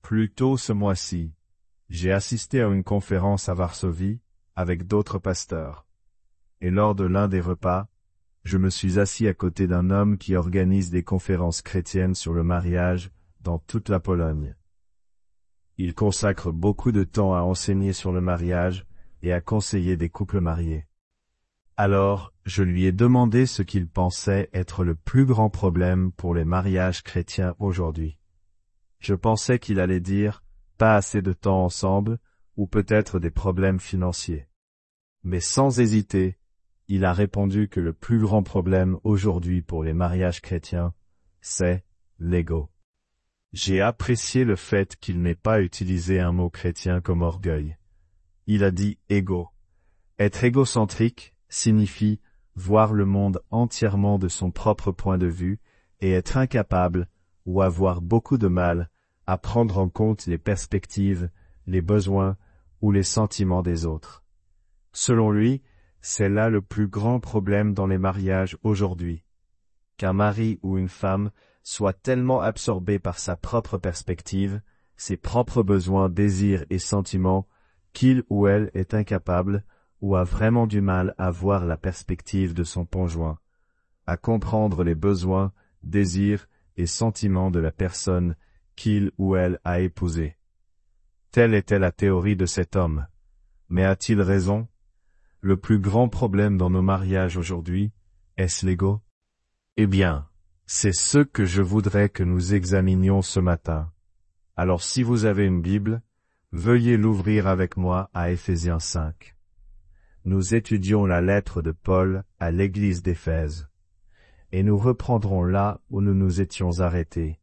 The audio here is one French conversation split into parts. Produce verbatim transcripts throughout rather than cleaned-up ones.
Plus tôt ce mois-ci, j'ai assisté à une conférence à Varsovie, avec d'autres pasteurs. Et lors de l'un des repas, je me suis assis à côté d'un homme qui organise des conférences chrétiennes sur le mariage dans toute la Pologne. Il consacre beaucoup de temps à enseigner sur le mariage et à conseiller des couples mariés. Alors, je lui ai demandé ce qu'il pensait être le plus grand problème pour les mariages chrétiens aujourd'hui. Je pensais qu'il allait dire « pas assez de temps ensemble » ou peut-être des problèmes financiers. Mais sans hésiter, il a répondu que le plus grand problème aujourd'hui pour les mariages chrétiens, c'est l'ego. J'ai apprécié le fait qu'il n'ait pas utilisé un mot chrétien comme orgueil. Il a dit « égo ». Être égocentrique signifie voir le monde entièrement de son propre point de vue et être incapable, ou avoir beaucoup de mal, à prendre en compte les perspectives, les besoins ou les sentiments des autres. Selon lui, c'est là le plus grand problème dans les mariages aujourd'hui. Qu'un mari ou une femme soit tellement absorbé par sa propre perspective, ses propres besoins, désirs et sentiments, qu'il ou elle est incapable ou a vraiment du mal à voir la perspective de son conjoint, à comprendre les besoins, désirs et sentiments de la personne qu'il ou elle a épousée. Telle était la théorie de cet homme. Mais a-t-il raison? Le plus grand problème dans nos mariages aujourd'hui, est-ce l'ego? Eh bien, c'est ce que je voudrais que nous examinions ce matin. Alors si vous avez une Bible, veuillez l'ouvrir avec moi à Éphésiens cinq. Nous étudions la lettre de Paul à l'église d'Éphèse. Et nous reprendrons là où nous nous étions arrêtés.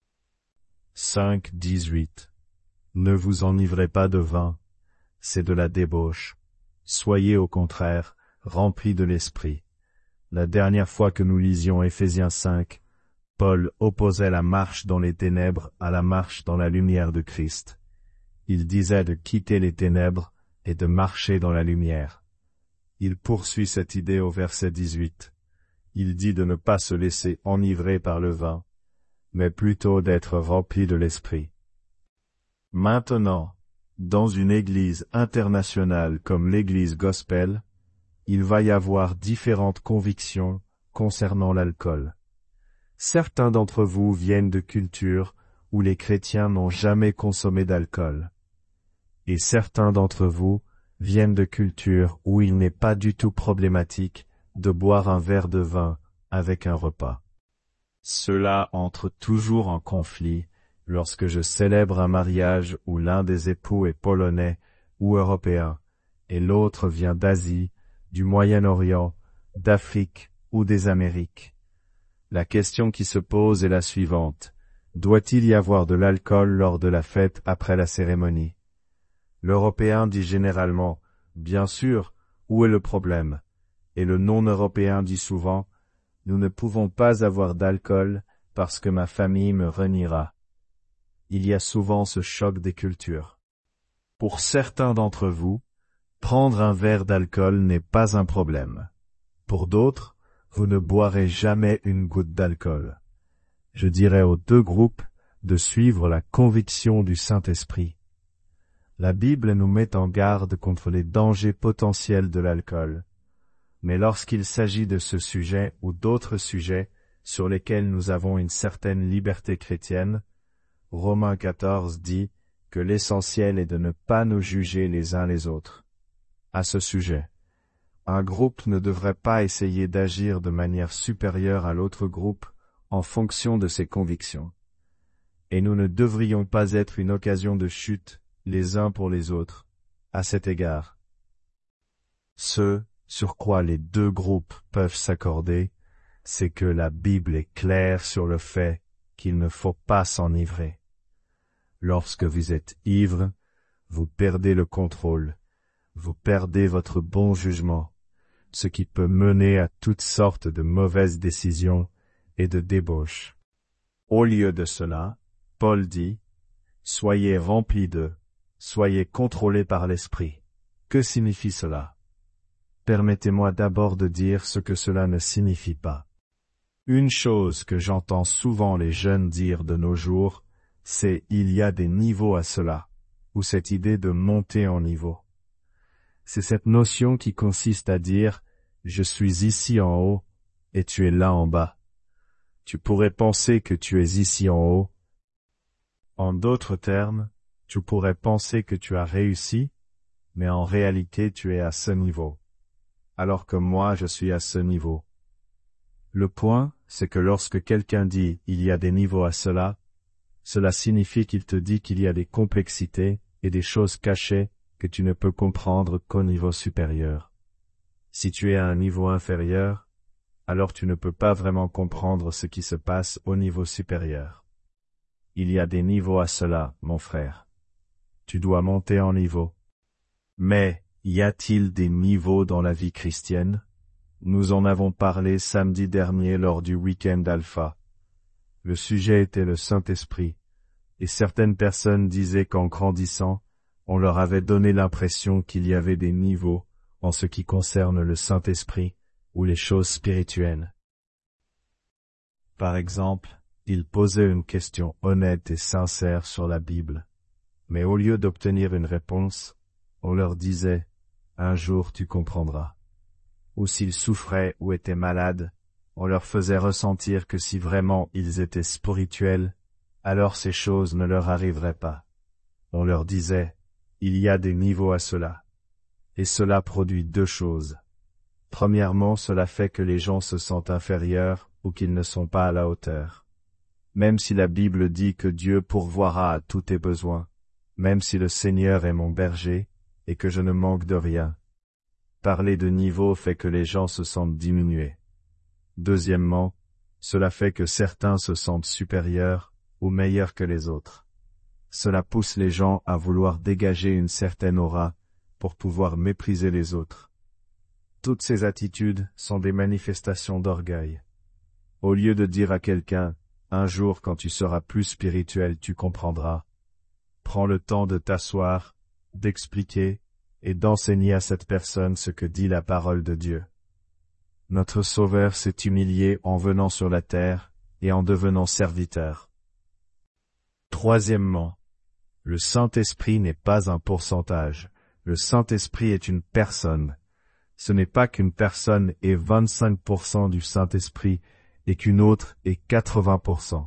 cinq, dix-huit. Ne vous enivrez pas de vin, c'est de la débauche. Soyez au contraire remplis de l'esprit. La dernière fois que nous lisions Éphésiens cinq, Paul opposait la marche dans les ténèbres à la marche dans la lumière de Christ. Il disait de quitter les ténèbres et de marcher dans la lumière. Il poursuit cette idée au verset dix-huit. Il dit de ne pas se laisser enivrer par le vin, mais plutôt d'être rempli de l'esprit. Maintenant, dans une église internationale comme l'église gospel, il va y avoir différentes convictions concernant l'alcool. Certains d'entre vous viennent de cultures où les chrétiens n'ont jamais consommé d'alcool. Et certains d'entre vous viennent de cultures où il n'est pas du tout problématique de boire un verre de vin avec un repas. Cela entre toujours en conflit lorsque je célèbre un mariage où l'un des époux est polonais ou européen, et l'autre vient d'Asie, du Moyen-Orient, d'Afrique ou des Amériques. La question qui se pose est la suivante. Doit-il y avoir de l'alcool lors de la fête après la cérémonie? L'Européen dit généralement, bien sûr, où est le problème? Et le non-Européen dit souvent, nous ne pouvons pas avoir d'alcool parce que ma famille me reniera. Il y a souvent ce choc des cultures. Pour certains d'entre vous, prendre un verre d'alcool n'est pas un problème. Pour d'autres, vous ne boirez jamais une goutte d'alcool. Je dirais aux deux groupes de suivre la conviction du Saint-Esprit. La Bible nous met en garde contre les dangers potentiels de l'alcool. Mais lorsqu'il s'agit de ce sujet ou d'autres sujets sur lesquels nous avons une certaine liberté chrétienne, Romains quatorze dit que l'essentiel est de ne pas nous juger les uns les autres. À ce sujet, un groupe ne devrait pas essayer d'agir de manière supérieure à l'autre groupe en fonction de ses convictions. Et nous ne devrions pas être une occasion de chute les uns pour les autres, à cet égard. Ce sur quoi les deux groupes peuvent s'accorder, c'est que la Bible est claire sur le fait qu'il ne faut pas s'enivrer. Lorsque vous êtes ivre, vous perdez le contrôle, vous perdez votre bon jugement, ce qui peut mener à toutes sortes de mauvaises décisions et de débauches. Au lieu de cela, Paul dit, « Soyez remplis de, soyez contrôlés par l'esprit. » Que signifie cela? Permettez-moi d'abord de dire ce que cela ne signifie pas. Une chose que j'entends souvent les jeunes dire de nos jours, c'est « il y a des niveaux à cela », ou cette idée de monter en niveau. C'est cette notion qui consiste à dire « je suis ici en haut et tu es là en bas ». Tu pourrais penser que tu es ici en haut. En d'autres termes, tu pourrais penser que tu as réussi, mais en réalité tu es à ce niveau, alors que moi je suis à ce niveau. Le point, c'est que lorsque quelqu'un dit « il y a des niveaux à cela », cela signifie qu'il te dit qu'il y a des complexités et des choses cachées que tu ne peux comprendre qu'au niveau supérieur. Si tu es à un niveau inférieur, alors tu ne peux pas vraiment comprendre ce qui se passe au niveau supérieur. Il y a des niveaux à cela, mon frère. Tu dois monter en niveau. Mais, y a-t-il des niveaux dans la vie chrétienne? Nous en avons parlé samedi dernier lors du week-end alpha. Le sujet était le Saint-Esprit, et certaines personnes disaient qu'en grandissant, on leur avait donné l'impression qu'il y avait des niveaux en ce qui concerne le Saint-Esprit ou les choses spirituelles. Par exemple, ils posaient une question honnête et sincère sur la Bible, mais au lieu d'obtenir une réponse, on leur disait « un jour tu comprendras ». Ou s'ils souffraient ou étaient malades, on leur faisait ressentir que si vraiment ils étaient spirituels, alors ces choses ne leur arriveraient pas. On leur disait, il y a des niveaux à cela. Et cela produit deux choses. Premièrement, cela fait que les gens se sentent inférieurs ou qu'ils ne sont pas à la hauteur. Même si la Bible dit que Dieu pourvoira à tous tes besoins, même si le Seigneur est mon berger, et que je ne manque de rien. Parler de niveau fait que les gens se sentent diminués. Deuxièmement, cela fait que certains se sentent supérieurs ou meilleurs que les autres. Cela pousse les gens à vouloir dégager une certaine aura pour pouvoir mépriser les autres. Toutes ces attitudes sont des manifestations d'orgueil. Au lieu de dire à quelqu'un, un jour quand tu seras plus spirituel tu comprendras, prends le temps de t'asseoir, d'expliquer, et d'enseigner à cette personne ce que dit la parole de Dieu. Notre Sauveur s'est humilié en venant sur la terre et en devenant serviteur. Troisièmement, le Saint-Esprit n'est pas un pourcentage. Le Saint-Esprit est une personne. Ce n'est pas qu'une personne est vingt-cinq pour cent du Saint-Esprit et qu'une autre est quatre-vingts pour cent.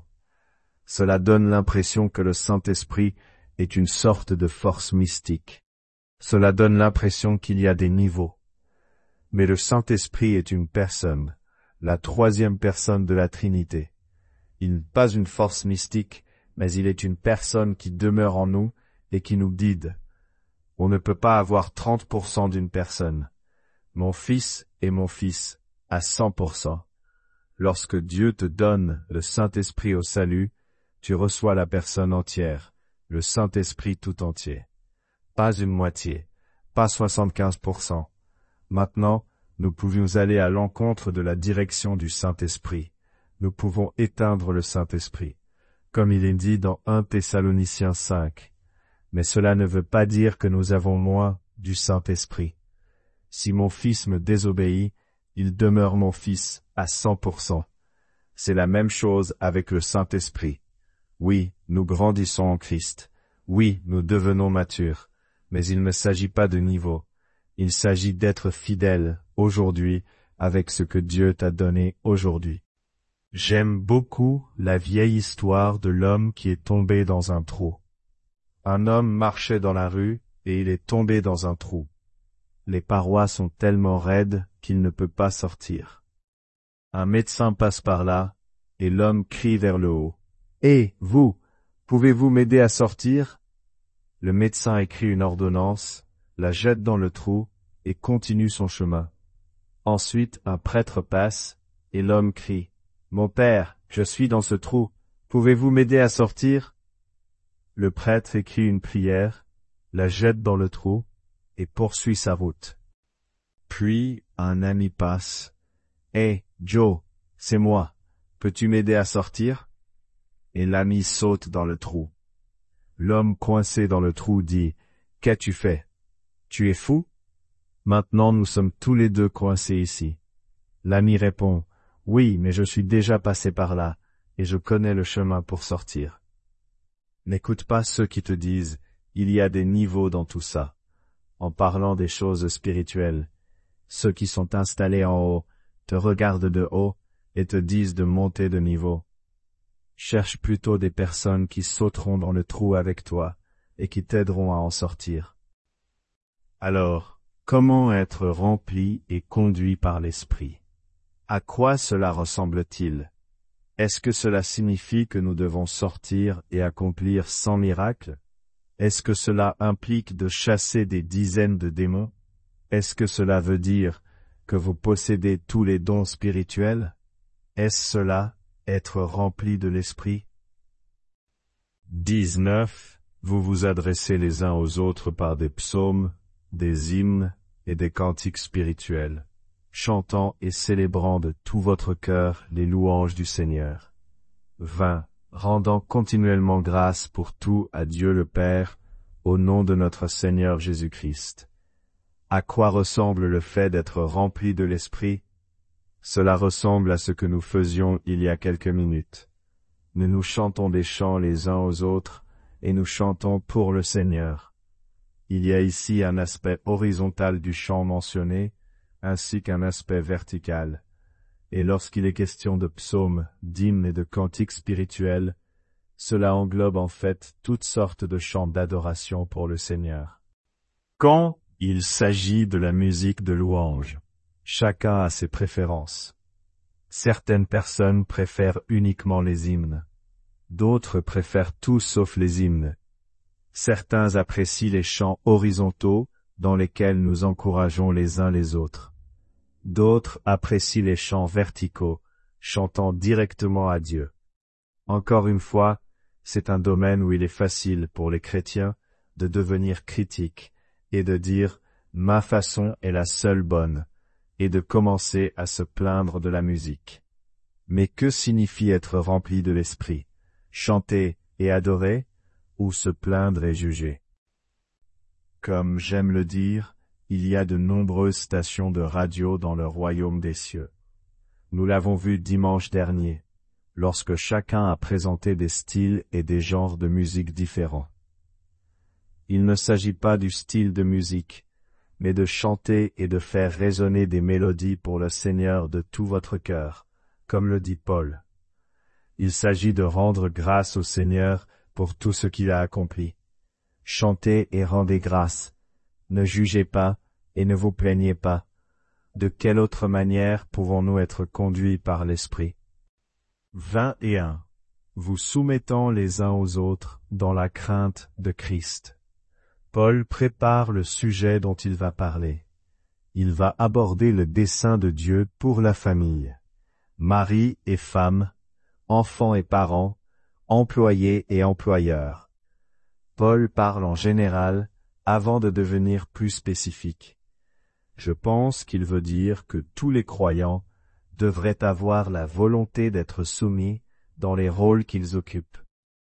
Cela donne l'impression que le Saint-Esprit est une sorte de force mystique. Cela donne l'impression qu'il y a des niveaux. Mais le Saint-Esprit est une personne, la troisième personne de la Trinité. Il n'est pas une force mystique, mais il est une personne qui demeure en nous et qui nous guide. On ne peut pas avoir trente pour cent d'une personne. Mon fils est mon fils, à cent pour cent. Lorsque Dieu te donne le Saint-Esprit au salut, tu reçois la personne entière, le Saint-Esprit tout entier. Pas une moitié, pas soixante-quinze pour cent. Maintenant, nous pouvons aller à l'encontre de la direction du Saint-Esprit. Nous pouvons éteindre le Saint-Esprit, comme il est dit dans un Thessaloniciens cinq. Mais cela ne veut pas dire que nous avons moins du Saint-Esprit. Si mon fils me désobéit, il demeure mon fils à cent pour cent. C'est la même chose avec le Saint-Esprit. Oui, nous grandissons en Christ. Oui, nous devenons matures. Mais il ne s'agit pas de niveau. Il s'agit d'être fidèle aujourd'hui avec ce que Dieu t'a donné aujourd'hui. J'aime beaucoup la vieille histoire de l'homme qui est tombé dans un trou. Un homme marchait dans la rue et il est tombé dans un trou. Les parois sont tellement raides qu'il ne peut pas sortir. Un médecin passe par là et l'homme crie vers le haut. « Hé, vous, pouvez-vous m'aider à sortir ?» Le médecin écrit une ordonnance, la jette dans le trou et continue son chemin. Ensuite, un prêtre passe et l'homme crie « Mon père, je suis dans ce trou, pouvez-vous m'aider à sortir ?» Le prêtre écrit une prière, la jette dans le trou et poursuit sa route. Puis, un ami passe. « Hé, Joe, c'est moi, peux-tu m'aider à sortir ?» Et l'ami saute dans le trou. L'homme coincé dans le trou dit « Qu'as-tu fait? Tu es fou? Maintenant nous sommes tous les deux coincés ici. » L'ami répond « Oui, mais je suis déjà passé par là, et je connais le chemin pour sortir. » N'écoute pas ceux qui te disent, il y a des niveaux dans tout ça. En parlant des choses spirituelles, ceux qui sont installés en haut, te regardent de haut, et te disent de monter de niveau. Cherche plutôt des personnes qui sauteront dans le trou avec toi, et qui t'aideront à en sortir. Alors, comment être rempli et conduit par l'Esprit? À quoi cela ressemble-t-il? Est-ce que cela signifie que nous devons sortir et accomplir cent miracles? Est-ce que cela implique de chasser des dizaines de démons? Est-ce que cela veut dire que vous possédez tous les dons spirituels? Est-ce cela, être rempli de l'Esprit? dix-neuf. Vous vous adressez les uns aux autres par des psaumes, des hymnes et des cantiques spirituels, chantant et célébrant de tout votre cœur les louanges du Seigneur. vingt. Rendant continuellement grâce pour tout à Dieu le Père, au nom de notre Seigneur Jésus-Christ. À quoi ressemble le fait d'être rempli de l'Esprit? Cela ressemble à ce que nous faisions il y a quelques minutes. Nous nous chantons des chants les uns aux autres, et nous chantons pour le Seigneur. Il y a ici un aspect horizontal du chant mentionné, ainsi qu'un aspect vertical. Et lorsqu'il est question de psaumes, d'hymnes et de cantiques spirituels, cela englobe en fait toutes sortes de chants d'adoration pour le Seigneur. Quand il s'agit de la musique de louange, chacun a ses préférences. Certaines personnes préfèrent uniquement les hymnes. D'autres préfèrent tout sauf les hymnes. Certains apprécient les chants horizontaux, dans lesquels nous encourageons les uns les autres. D'autres apprécient les chants verticaux, chantant directement à Dieu. Encore une fois, c'est un domaine où il est facile pour les chrétiens de devenir critiques et de dire « ma façon est la seule bonne » et de commencer à se plaindre de la musique. Mais que signifie être rempli de l'Esprit? Chanter et adorer, ou se plaindre et juger? Comme j'aime le dire, il y a de nombreuses stations de radio dans le royaume des cieux. Nous l'avons vu dimanche dernier, lorsque chacun a présenté des styles et des genres de musique différents. Il ne s'agit pas du style de musique, mais de chanter et de faire résonner des mélodies pour le Seigneur de tout votre cœur, comme le dit Paul. Il s'agit de rendre grâce au Seigneur pour tout ce qu'il a accompli. Chantez et rendez grâce. Ne jugez pas et ne vous plaignez pas. De quelle autre manière pouvons-nous être conduits par l'Esprit? vingt et un. Vous soumettant les uns aux autres dans la crainte de Christ. Paul prépare le sujet dont il va parler. Il va aborder le dessein de Dieu pour la famille. Mari et femme, enfants et parents, employés et employeurs. Paul parle en général avant de devenir plus spécifique. Je pense qu'il veut dire que tous les croyants devraient avoir la volonté d'être soumis dans les rôles qu'ils occupent.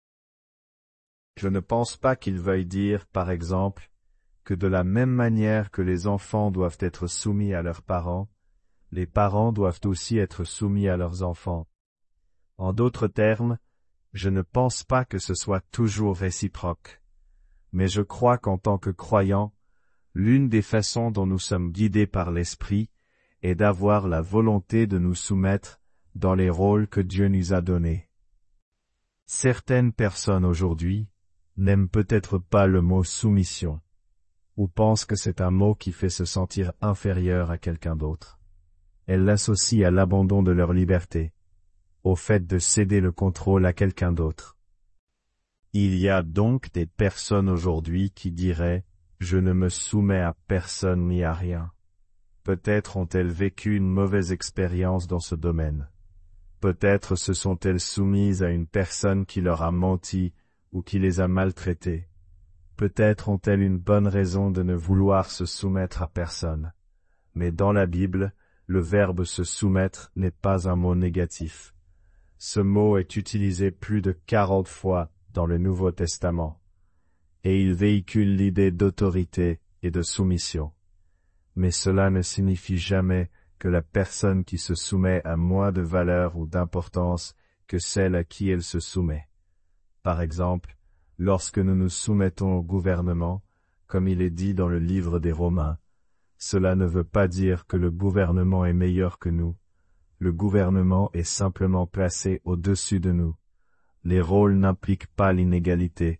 Je ne pense pas qu'il veuille dire, par exemple, que de la même manière que les enfants doivent être soumis à leurs parents, les parents doivent aussi être soumis à leurs enfants. En d'autres termes, je ne pense pas que ce soit toujours réciproque. Mais je crois qu'en tant que croyants, l'une des façons dont nous sommes guidés par l'Esprit est d'avoir la volonté de nous soumettre dans les rôles que Dieu nous a donnés. Certaines personnes aujourd'hui n'aiment peut-être pas le mot soumission, ou pensent que c'est un mot qui fait se sentir inférieur à quelqu'un d'autre. Elles l'associent à l'abandon de leur liberté, au fait de céder le contrôle à quelqu'un d'autre. Il y a donc des personnes aujourd'hui qui diraient « je ne me soumets à personne ni à rien ». Peut-être ont-elles vécu une mauvaise expérience dans ce domaine. Peut-être se sont-elles soumises à une personne qui leur a menti ou qui les a maltraitées. Peut-être ont-elles une bonne raison de ne vouloir se soumettre à personne. Mais dans la Bible, le verbe se soumettre n'est pas un mot négatif. Ce mot est utilisé plus de quarante fois dans le Nouveau Testament, et il véhicule l'idée d'autorité et de soumission. Mais cela ne signifie jamais que la personne qui se soumet a moins de valeur ou d'importance que celle à qui elle se soumet. Par exemple, lorsque nous nous soumettons au gouvernement, comme il est dit dans le livre des Romains, cela ne veut pas dire que le gouvernement est meilleur que nous. Le gouvernement est simplement placé au-dessus de nous. Les rôles n'impliquent pas l'inégalité.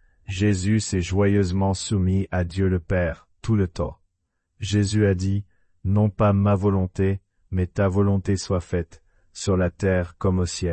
Jésus s'est joyeusement soumis à Dieu le Père, tout le temps. Jésus a dit, « Non pas ma volonté, mais ta volonté soit faite, sur la terre comme au ciel. »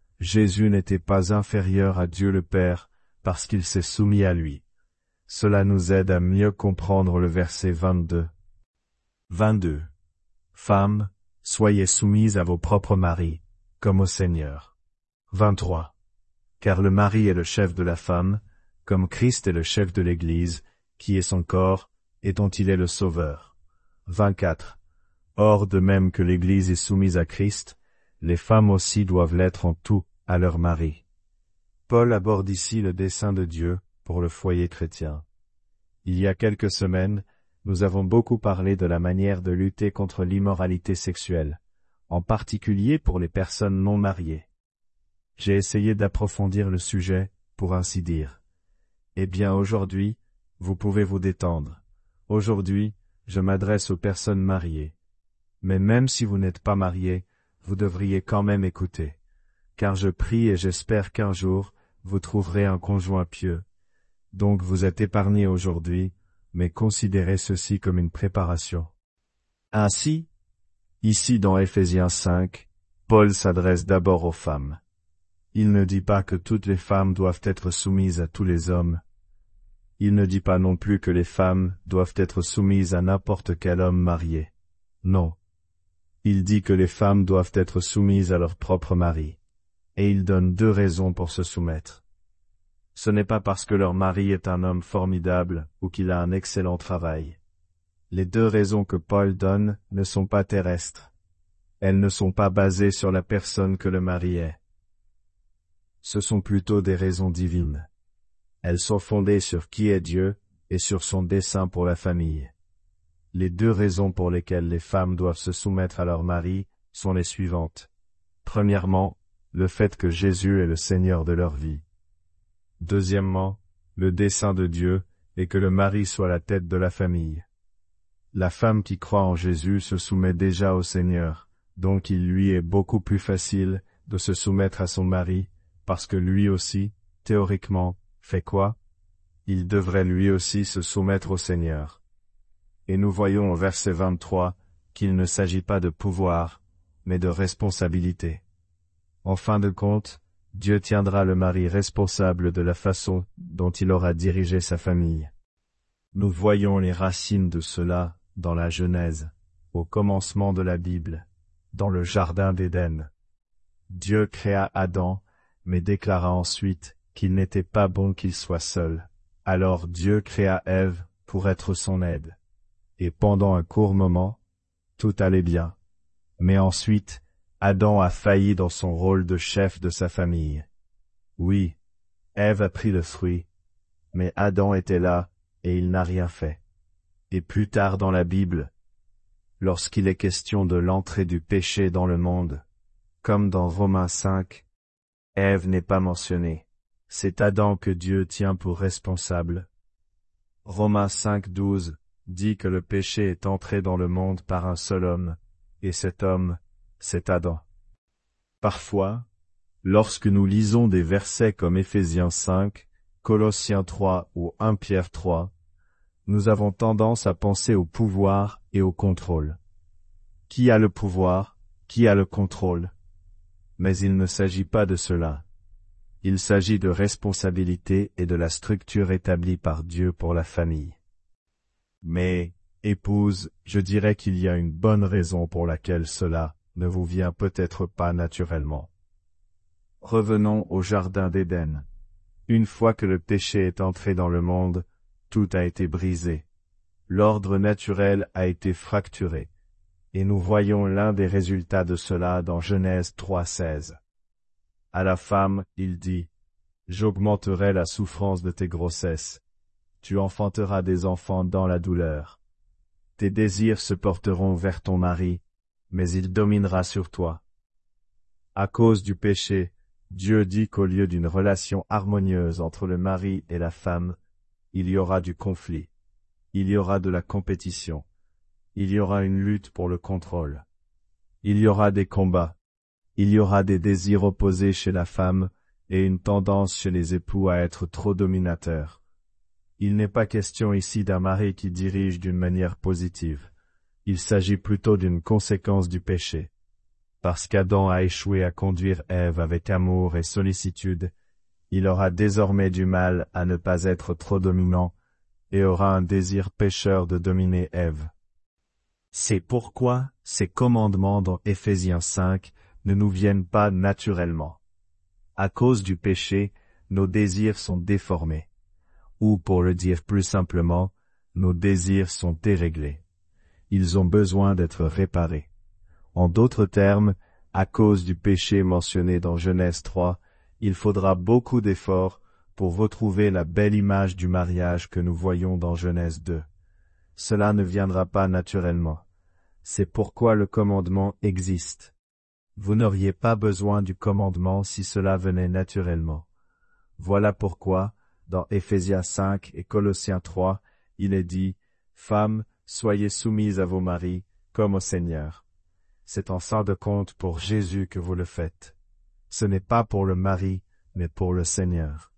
Jésus n'était pas inférieur à Dieu le Père, parce qu'il s'est soumis à lui. Cela nous aide à mieux comprendre le verset vingt-deux. vingt-deux. Femmes, soyez soumises à vos propres maris, comme au Seigneur. vingt-trois. Car le mari est le chef de la femme, comme Christ est le chef de l'Église, qui est son corps, et dont il est le Sauveur. vingt-quatre. Or, de même que l'Église est soumise à Christ, les femmes aussi doivent l'être en tout à leur mari. Paul aborde ici le dessein de Dieu pour le foyer chrétien. Il y a quelques semaines, nous avons beaucoup parlé de la manière de lutter contre l'immoralité sexuelle, en particulier pour les personnes non mariées. J'ai essayé d'approfondir le sujet, pour ainsi dire. Eh bien aujourd'hui, vous pouvez vous détendre. Aujourd'hui, je m'adresse aux personnes mariées. Mais même si vous n'êtes pas marié, vous devriez quand même écouter. Car je prie et j'espère qu'un jour, vous trouverez un conjoint pieux. Donc vous êtes épargnés aujourd'hui, mais considérez ceci comme une préparation. Ainsi, ici dans Éphésiens cinq, Paul s'adresse d'abord aux femmes. Il ne dit pas que toutes les femmes doivent être soumises à tous les hommes. Il ne dit pas non plus que les femmes doivent être soumises à n'importe quel homme marié. Non. Il dit que les femmes doivent être soumises à leur propre mari. Et il donne deux raisons pour se soumettre. Ce n'est pas parce que leur mari est un homme formidable ou qu'il a un excellent travail. Les deux raisons que Paul donne ne sont pas terrestres. Elles ne sont pas basées sur la personne que le mari est. Ce sont plutôt des raisons divines. Elles sont fondées sur qui est Dieu et sur son dessein pour la famille. Les deux raisons pour lesquelles les femmes doivent se soumettre à leur mari sont les suivantes. Premièrement, le fait que Jésus est le Seigneur de leur vie. Deuxièmement, le dessein de Dieu est que le mari soit la tête de la famille. La femme qui croit en Jésus se soumet déjà au Seigneur, donc il lui est beaucoup plus facile de se soumettre à son mari, parce que lui aussi, théoriquement, fait quoi? Il devrait lui aussi se soumettre au Seigneur. Et nous voyons au verset vingt-trois qu'il ne s'agit pas de pouvoir, mais de responsabilité. En fin de compte, Dieu tiendra le mari responsable de la façon dont il aura dirigé sa famille. Nous voyons les racines de cela dans la Genèse, au commencement de la Bible, dans le jardin d'Éden. Dieu créa Adam, mais déclara ensuite qu'il n'était pas bon qu'il soit seul. Alors Dieu créa Ève pour être son aide. Et pendant un court moment, tout allait bien. Mais ensuite, Adam a failli dans son rôle de chef de sa famille. Oui, Ève a pris le fruit, mais Adam était là, et il n'a rien fait. Et plus tard dans la Bible, lorsqu'il est question de l'entrée du péché dans le monde, comme dans Romains cinq, Ève n'est pas mentionnée. C'est Adam que Dieu tient pour responsable. Romains cinq douze dit que le péché est entré dans le monde par un seul homme, et cet homme, c'est Adam. Parfois, lorsque nous lisons des versets comme Éphésiens cinq, Colossiens trois ou un Pierre trois, nous avons tendance à penser au pouvoir et au contrôle. Qui a le pouvoir? Qui a le contrôle? Mais il ne s'agit pas de cela. Il s'agit de responsabilité et de la structure établie par Dieu pour la famille. Mais, épouse, je dirais qu'il y a une bonne raison pour laquelle cela ne vous vient peut-être pas naturellement. Revenons au jardin d'Éden. Une fois que le péché est entré dans le monde, tout a été brisé. L'ordre naturel a été fracturé. Et nous voyons l'un des résultats de cela dans Genèse trois seize. À la femme, il dit, « J'augmenterai la souffrance de tes grossesses. Tu enfanteras des enfants dans la douleur. Tes désirs se porteront vers ton mari, mais il dominera sur toi. » À cause du péché, Dieu dit qu'au lieu d'une relation harmonieuse entre le mari et la femme, il y aura du conflit. Il y aura de la compétition. Il y aura une lutte pour le contrôle. Il y aura des combats. Il y aura des désirs opposés chez la femme et une tendance chez les époux à être trop dominateurs. Il n'est pas question ici d'un mari qui dirige d'une manière positive. Il s'agit plutôt d'une conséquence du péché. Parce qu'Adam a échoué à conduire Ève avec amour et sollicitude, il aura désormais du mal à ne pas être trop dominant et aura un désir pécheur de dominer Ève. C'est pourquoi ces commandements dans Éphésiens cinq ne nous viennent pas naturellement. À cause du péché, nos désirs sont déformés. Ou pour le dire plus simplement, nos désirs sont déréglés. Ils ont besoin d'être réparés. En d'autres termes, à cause du péché mentionné dans Genèse trois, il faudra beaucoup d'efforts pour retrouver la belle image du mariage que nous voyons dans Genèse deux. Cela ne viendra pas naturellement. C'est pourquoi le commandement existe. Vous n'auriez pas besoin du commandement si cela venait naturellement. Voilà pourquoi, dans Éphésiens cinq et Colossiens trois, il est dit « Femmes, soyez soumises à vos maris, comme au Seigneur ». C'est en fin de compte pour Jésus que vous le faites. Ce n'est pas pour le mari, mais pour le Seigneur.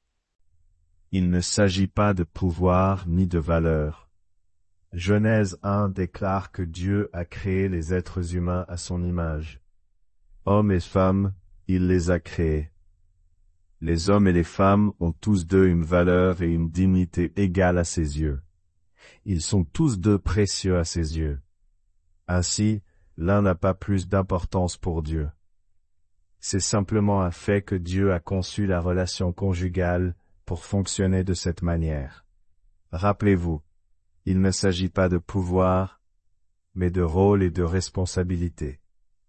Il ne s'agit pas de pouvoir ni de valeur. Genèse un déclare que Dieu a créé les êtres humains à son image. Hommes et femmes, il les a créés. Les hommes et les femmes ont tous deux une valeur et une dignité égales à ses yeux. Ils sont tous deux précieux à ses yeux. Ainsi, l'un n'a pas plus d'importance pour Dieu. C'est simplement un fait que Dieu a conçu la relation conjugale pour fonctionner de cette manière. Rappelez-vous, il ne s'agit pas de pouvoir, mais de rôle et de responsabilité.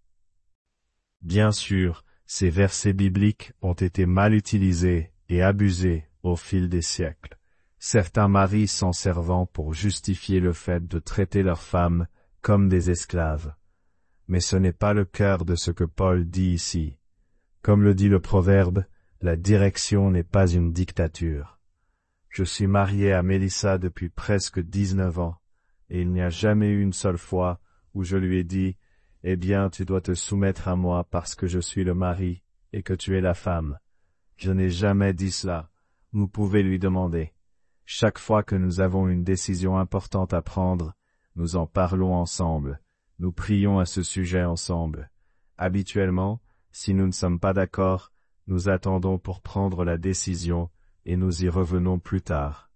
Bien sûr, ces versets bibliques ont été mal utilisés et abusés au fil des siècles, certains maris s'en servant pour justifier le fait de traiter leurs femmes comme des esclaves. Mais ce n'est pas le cœur de ce que Paul dit ici. Comme le dit le proverbe, la direction n'est pas une dictature. Je suis marié à Mélissa depuis presque dix-neuf ans, et il n'y a jamais eu une seule fois où je lui ai dit « Eh bien, tu dois te soumettre à moi parce que je suis le mari et que tu es la femme. » Je n'ai jamais dit cela. Vous pouvez lui demander. Chaque fois que nous avons une décision importante à prendre, nous en parlons ensemble. Nous prions à ce sujet ensemble. Habituellement, si nous ne sommes pas d'accord, nous attendons pour prendre la décision et nous y revenons plus tard.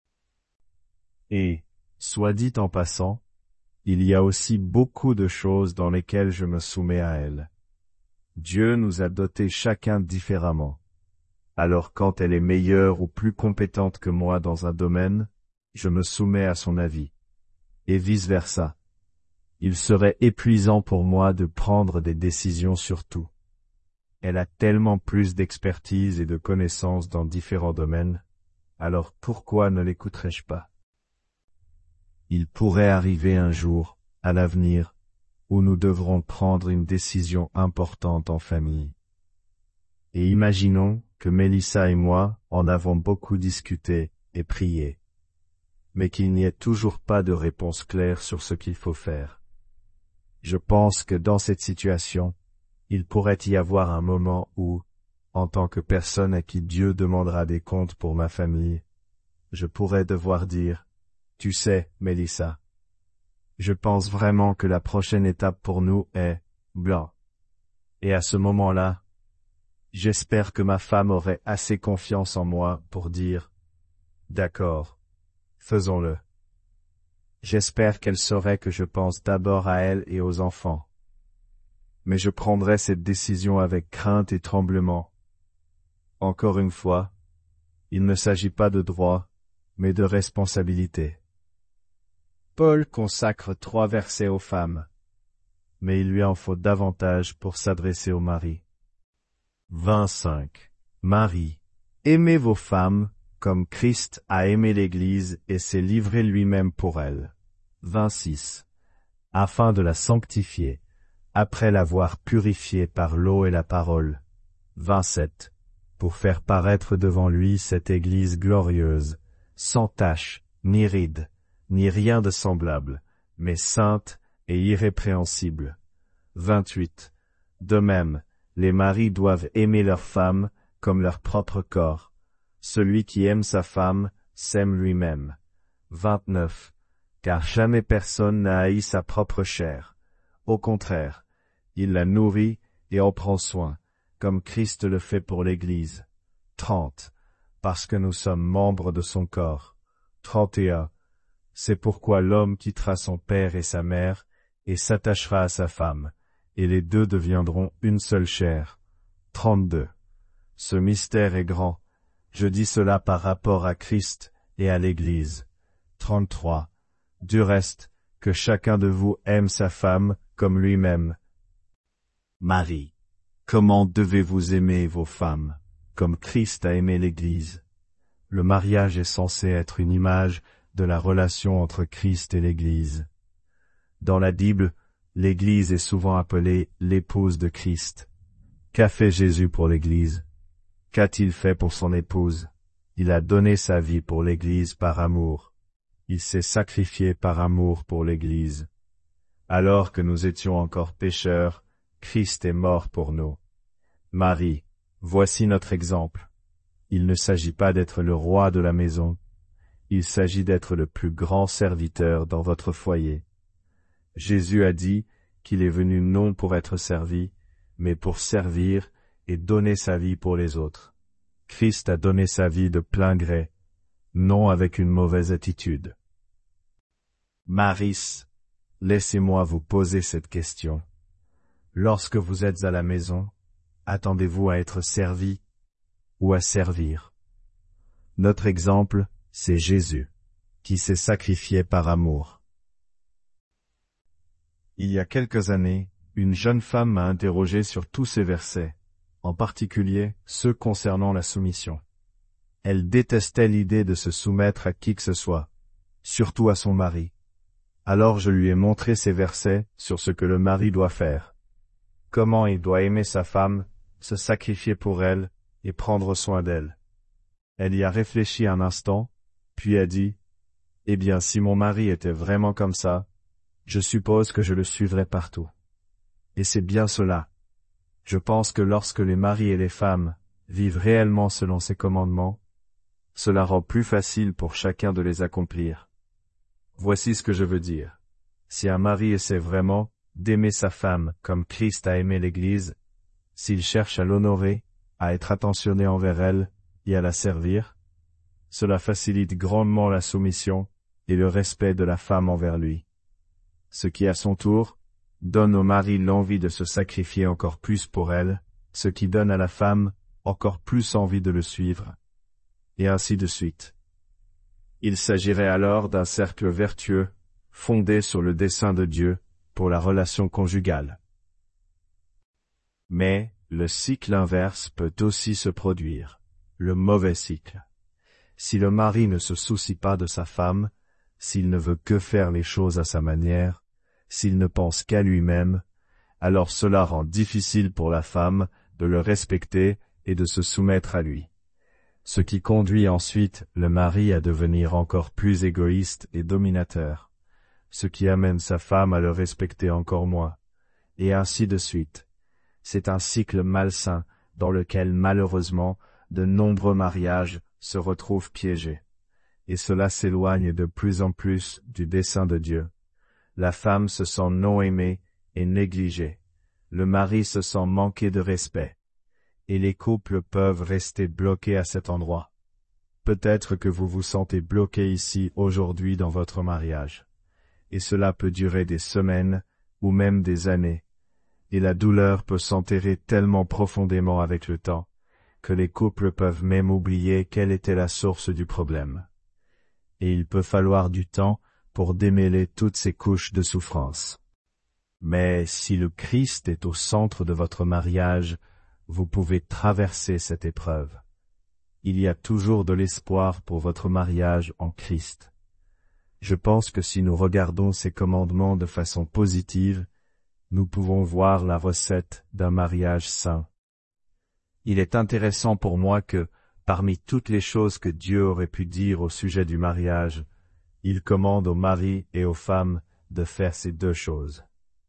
Et, soit dit en passant, il y a aussi beaucoup de choses dans lesquelles je me soumets à elle. Dieu nous a dotés chacun différemment. Alors quand elle est meilleure ou plus compétente que moi dans un domaine, je me soumets à son avis. Et vice-versa. Il serait épuisant pour moi de prendre des décisions sur tout. Elle a tellement plus d'expertise et de connaissances dans différents domaines, alors pourquoi ne l'écouterais-je pas? Il pourrait arriver un jour, à l'avenir, où nous devrons prendre une décision importante en famille. Et imaginons que Mélissa et moi en avons beaucoup discuté et prié, mais qu'il n'y ait toujours pas de réponse claire sur ce qu'il faut faire. Je pense que dans cette situation, il pourrait y avoir un moment où, en tant que personne à qui Dieu demandera des comptes pour ma famille, je pourrais devoir dire, « Tu sais, Mélissa, je pense vraiment que la prochaine étape pour nous est blanc. » Et à ce moment-là, j'espère que ma femme aurait assez confiance en moi pour dire, « D'accord, faisons-le. » J'espère qu'elle saurait que je pense d'abord à elle et aux enfants. Mais je prendrai cette décision avec crainte et tremblement. Encore une fois, il ne s'agit pas de droit, mais de responsabilité. Paul consacre trois versets aux femmes, mais il lui en faut davantage pour s'adresser aux maris. vingt-cinq. Maris, aimez vos femmes, comme Christ a aimé l'Église et s'est livré lui-même pour elle. vingt-six. Afin de la sanctifier, après l'avoir purifiée par l'eau et la parole, vingt-sept. Pour faire paraître devant lui cette Église glorieuse, sans tache, ni ride, ni rien de semblable, mais sainte et irrépréhensible. vingt-huit. De même, les maris doivent aimer leurs femmes comme leur propre corps. Celui qui aime sa femme s'aime lui-même. vingt-neuf. Car jamais personne n'a haï sa propre chair. Au contraire, il la nourrit et en prend soin, comme Christ le fait pour l'Église. trente. Parce que nous sommes membres de son corps. trente et un. C'est pourquoi l'homme quittera son père et sa mère, et s'attachera à sa femme, et les deux deviendront une seule chair. trente-deux. Ce mystère est grand. Je dis cela par rapport à Christ et à l'Église. trente-trois. Du reste, que chacun de vous aime sa femme comme lui-même. Marie. Comment devez-vous aimer vos femmes, comme Christ a aimé l'Église? Le mariage est censé être une image de la relation entre Christ et l'Église. Dans la Bible, l'Église est souvent appelée l'épouse de Christ. Qu'a fait Jésus pour l'Église? Qu'a-t-il fait pour son épouse? Il a donné sa vie pour l'Église par amour. Il s'est sacrifié par amour pour l'Église. Alors que nous étions encore pécheurs, Christ est mort pour nous. Marie, voici notre exemple. Il ne s'agit pas d'être le roi de la maison. Il s'agit d'être le plus grand serviteur dans votre foyer. Jésus a dit qu'il est venu non pour être servi, mais pour servir et donner sa vie pour les autres. Christ a donné sa vie de plein gré, non avec une mauvaise attitude. Maris, laissez-moi vous poser cette question. Lorsque vous êtes à la maison, attendez-vous à être servi ou à servir? Notre exemple, c'est Jésus, qui s'est sacrifié par amour. Il y a quelques années, une jeune femme m'a interrogé sur tous ces versets, en particulier ceux concernant la soumission. Elle détestait l'idée de se soumettre à qui que ce soit, surtout à son mari. Alors je lui ai montré ces versets sur ce que le mari doit faire. Comment il doit aimer sa femme, se sacrifier pour elle et prendre soin d'elle. Elle y a réfléchi un instant, puis a dit, « Eh bien si mon mari était vraiment comme ça, je suppose que je le suivrais partout. » Et c'est bien cela. Je pense que lorsque les maris et les femmes vivent réellement selon ces commandements, cela rend plus facile pour chacun de les accomplir. Voici ce que je veux dire. Si un mari essaie vraiment d'aimer sa femme comme Christ a aimé l'Église, s'il cherche à l'honorer, à être attentionné envers elle et à la servir, cela facilite grandement la soumission et le respect de la femme envers lui. Ce qui à son tour donne au mari l'envie de se sacrifier encore plus pour elle, ce qui donne à la femme encore plus envie de le suivre. Et ainsi de suite. Il s'agirait alors d'un cercle vertueux, fondé sur le dessein de Dieu, pour la relation conjugale. Mais, le cycle inverse peut aussi se produire, le mauvais cycle. Si le mari ne se soucie pas de sa femme, s'il ne veut que faire les choses à sa manière, s'il ne pense qu'à lui-même, alors cela rend difficile pour la femme de le respecter et de se soumettre à lui. Ce qui conduit ensuite le mari à devenir encore plus égoïste et dominateur, ce qui amène sa femme à le respecter encore moins, et ainsi de suite. C'est un cycle malsain dans lequel malheureusement de nombreux mariages se retrouvent piégés, et cela s'éloigne de plus en plus du dessein de Dieu. La femme se sent non aimée et négligée, le mari se sent manqué de respect, et les couples peuvent rester bloqués à cet endroit. Peut-être que vous vous sentez bloqué ici aujourd'hui dans votre mariage, et cela peut durer des semaines ou même des années, et la douleur peut s'enterrer tellement profondément avec le temps, que les couples peuvent même oublier quelle était la source du problème. Et il peut falloir du temps pour démêler toutes ces couches de souffrance. Mais si le Christ est au centre de votre mariage, vous pouvez traverser cette épreuve. Il y a toujours de l'espoir pour votre mariage en Christ. Je pense que si nous regardons ces commandements de façon positive, nous pouvons voir la recette d'un mariage sain. Il est intéressant pour moi que, parmi toutes les choses que Dieu aurait pu dire au sujet du mariage, il commande aux maris et aux femmes de faire ces deux choses.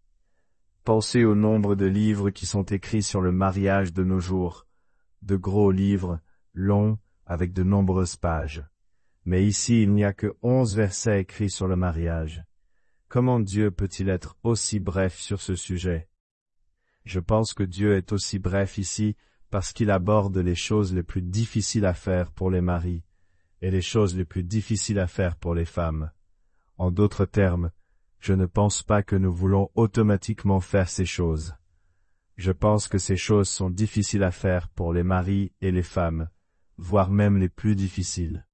Pensez au nombre de livres qui sont écrits sur le mariage de nos jours, de gros livres, longs, avec de nombreuses pages. Mais ici il n'y a que onze versets écrits sur le mariage. Comment Dieu peut-il être aussi bref sur ce sujet? Je pense que Dieu est aussi bref ici parce qu'il aborde les choses les plus difficiles à faire pour les maris et les choses les plus difficiles à faire pour les femmes. En d'autres termes, je ne pense pas que nous voulons automatiquement faire ces choses. Je pense que ces choses sont difficiles à faire pour les maris et les femmes, voire même les plus difficiles.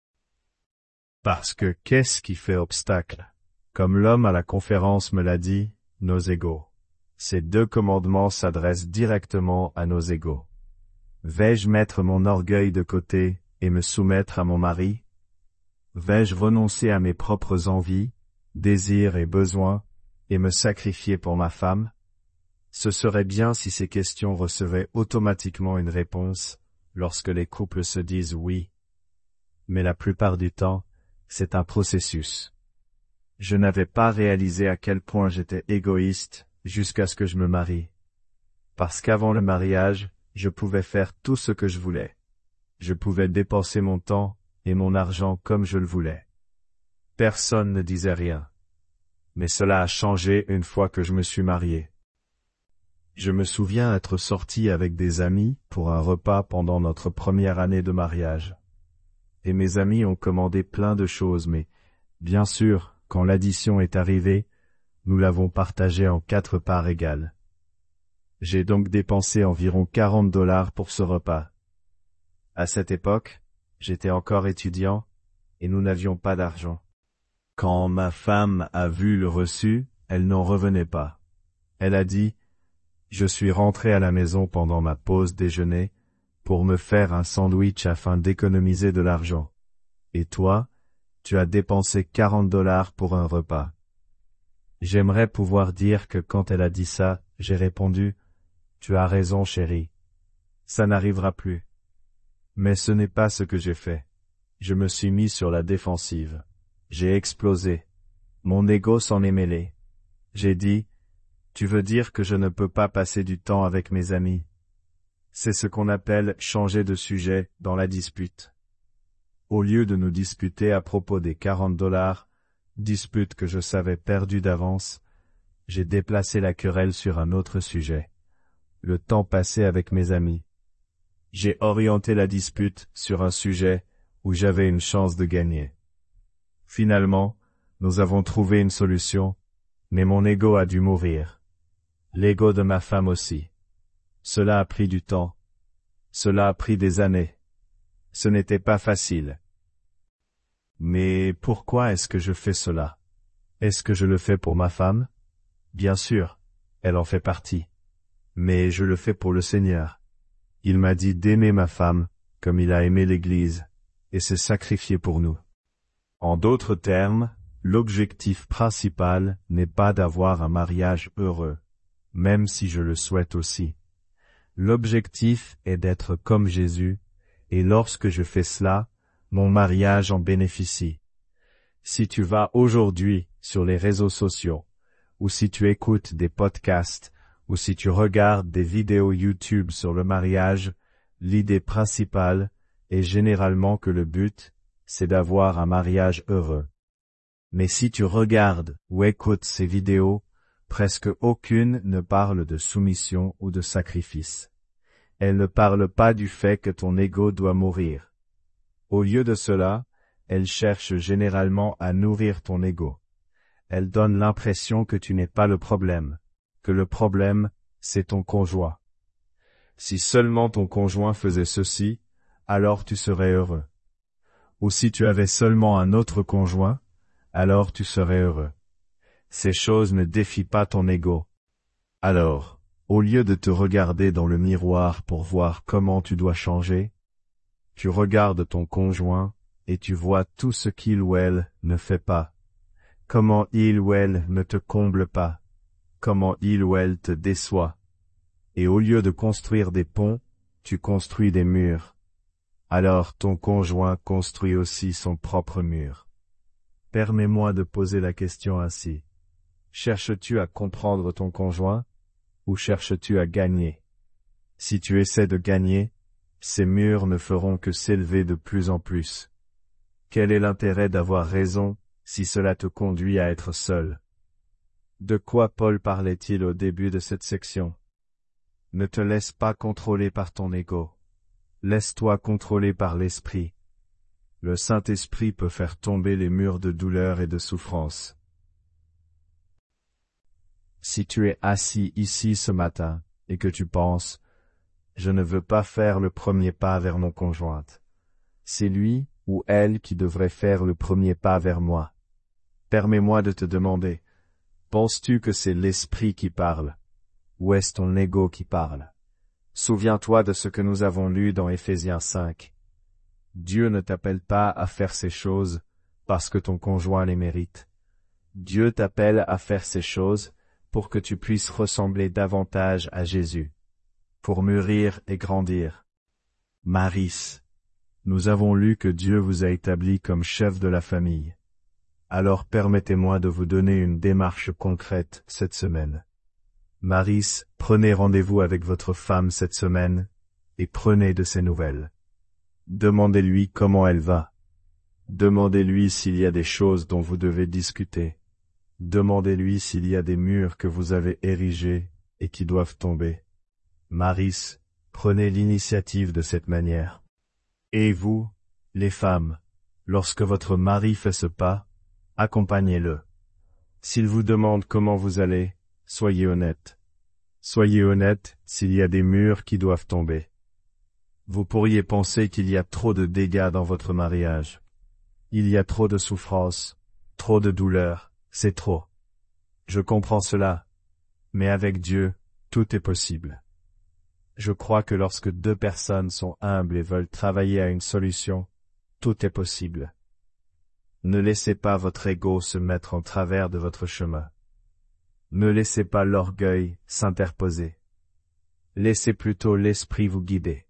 Parce que qu'est-ce qui fait obstacle? Comme l'homme à la conférence me l'a dit, nos égos. Ces deux commandements s'adressent directement à nos égos. Vais-je mettre mon orgueil de côté et me soumettre à mon mari? Vais-je renoncer à mes propres envies, désirs et besoins, et me sacrifier pour ma femme? Ce serait bien si ces questions recevaient automatiquement une réponse lorsque les couples se disent oui. Mais la plupart du temps, c'est un processus. Je n'avais pas réalisé à quel point j'étais égoïste jusqu'à ce que je me marie. Parce qu'avant le mariage, je pouvais faire tout ce que je voulais. Je pouvais dépenser mon temps et mon argent comme je le voulais. Personne ne disait rien. Mais cela a changé une fois que je me suis marié. Je me souviens être sorti avec des amis pour un repas pendant notre première année de mariage. Et mes amis ont commandé plein de choses, mais, bien sûr, quand l'addition est arrivée, nous l'avons partagé en quatre parts égales. J'ai donc dépensé environ quarante dollars pour ce repas. À cette époque, j'étais encore étudiant, et nous n'avions pas d'argent. Quand ma femme a vu le reçu, elle n'en revenait pas. Elle a dit, « Je suis rentré à la maison pendant ma pause déjeuner pour me faire un sandwich afin d'économiser de l'argent. Et toi, tu as dépensé quarante dollars pour un repas. » J'aimerais pouvoir dire que quand elle a dit ça, j'ai répondu, « Tu as raison, chérie. Ça n'arrivera plus. » Mais ce n'est pas ce que j'ai fait. Je me suis mis sur la défensive. J'ai explosé. Mon ego s'en est mêlé. J'ai dit, « Tu veux dire que je ne peux pas passer du temps avec mes amis? » C'est ce qu'on appelle changer de sujet dans la dispute. Au lieu de nous disputer à propos des quarante dollars, dispute que je savais perdue d'avance, j'ai déplacé la querelle sur un autre sujet. Le temps passé avec mes amis. J'ai orienté la dispute sur un sujet où j'avais une chance de gagner. Finalement, nous avons trouvé une solution, mais mon ego a dû mourir. L'ego de ma femme aussi. Cela a pris du temps. Cela a pris des années. Ce n'était pas facile. Mais pourquoi est-ce que je fais cela? Est-ce que je le fais pour ma femme? Bien sûr, elle en fait partie. Mais je le fais pour le Seigneur. Il m'a dit d'aimer ma femme, comme il a aimé l'Église, et s'est sacrifié pour nous. En d'autres termes, l'objectif principal n'est pas d'avoir un mariage heureux, même si je le souhaite aussi. L'objectif est d'être comme Jésus, et lorsque je fais cela, mon mariage en bénéficie. Si tu vas aujourd'hui sur les réseaux sociaux, ou si tu écoutes des podcasts, ou si tu regardes des vidéos YouTube sur le mariage, l'idée principale est généralement que le but, c'est d'avoir un mariage heureux. Mais si tu regardes ou écoutes ces vidéos, presque aucune ne parle de soumission ou de sacrifice. Elle ne parle pas du fait que ton ego doit mourir. Au lieu de cela, elle cherche généralement à nourrir ton ego. Elle donne l'impression que tu n'es pas le problème, que le problème, c'est ton conjoint. Si seulement ton conjoint faisait ceci, alors tu serais heureux. Ou si tu avais seulement un autre conjoint, alors tu serais heureux. Ces choses ne défient pas ton ego. Alors, au lieu de te regarder dans le miroir pour voir comment tu dois changer, tu regardes ton conjoint et tu vois tout ce qu'il ou elle ne fait pas. Comment il ou elle ne te comble pas. Comment il ou elle te déçoit. Et au lieu de construire des ponts, tu construis des murs. Alors ton conjoint construit aussi son propre mur. Permets-moi de poser la question ainsi. Cherches-tu à comprendre ton conjoint, ou cherches-tu à gagner? Si tu essaies de gagner, ces murs ne feront que s'élever de plus en plus. Quel est l'intérêt d'avoir raison, si cela te conduit à être seul? De quoi Paul parlait-il au début de cette section? Ne te laisse pas contrôler par ton ego. Laisse-toi contrôler par l'Esprit. Le Saint-Esprit peut faire tomber les murs de douleur et de souffrance. Si tu es assis ici ce matin, et que tu penses, « Je ne veux pas faire le premier pas vers mon conjoint. C'est lui ou elle qui devrait faire le premier pas vers moi. » Permets-moi de te demander, penses-tu que c'est l'Esprit qui parle, ou est-ce ton ego qui parle? Souviens-toi de ce que nous avons lu dans Éphésiens cinq. Dieu ne t'appelle pas à faire ces choses parce que ton conjoint les mérite. Dieu t'appelle à faire ces choses pour que tu puisses ressembler davantage à Jésus, pour mûrir et grandir. Maris, nous avons lu que Dieu vous a établi comme chef de la famille. Alors permettez-moi de vous donner une démarche concrète cette semaine. Maris, prenez rendez-vous avec votre femme cette semaine, et prenez de ses nouvelles. Demandez-lui comment elle va. Demandez-lui s'il y a des choses dont vous devez discuter. Demandez-lui s'il y a des murs que vous avez érigés et qui doivent tomber. Maris, prenez l'initiative de cette manière. Et vous, les femmes, lorsque votre mari fait ce pas, accompagnez-le. S'il vous demande comment vous allez, soyez honnête. Soyez honnête s'il y a des murs qui doivent tomber. Vous pourriez penser qu'il y a trop de dégâts dans votre mariage. Il y a trop de souffrance, trop de douleur, c'est trop. Je comprends cela, mais avec Dieu, tout est possible. Je crois que lorsque deux personnes sont humbles et veulent travailler à une solution, tout est possible. Ne laissez pas votre ego se mettre en travers de votre chemin. Ne laissez pas l'orgueil s'interposer. Laissez plutôt l'esprit vous guider.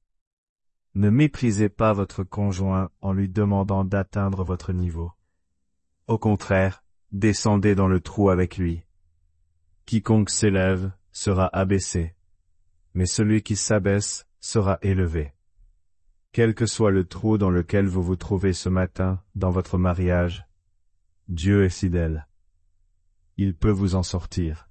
Ne méprisez pas votre conjoint en lui demandant d'atteindre votre niveau. Au contraire, descendez dans le trou avec lui. Quiconque s'élève sera abaissé, mais celui qui s'abaisse sera élevé. Quel que soit le trou dans lequel vous vous trouvez ce matin dans votre mariage, Dieu est fidèle. Il peut vous en sortir.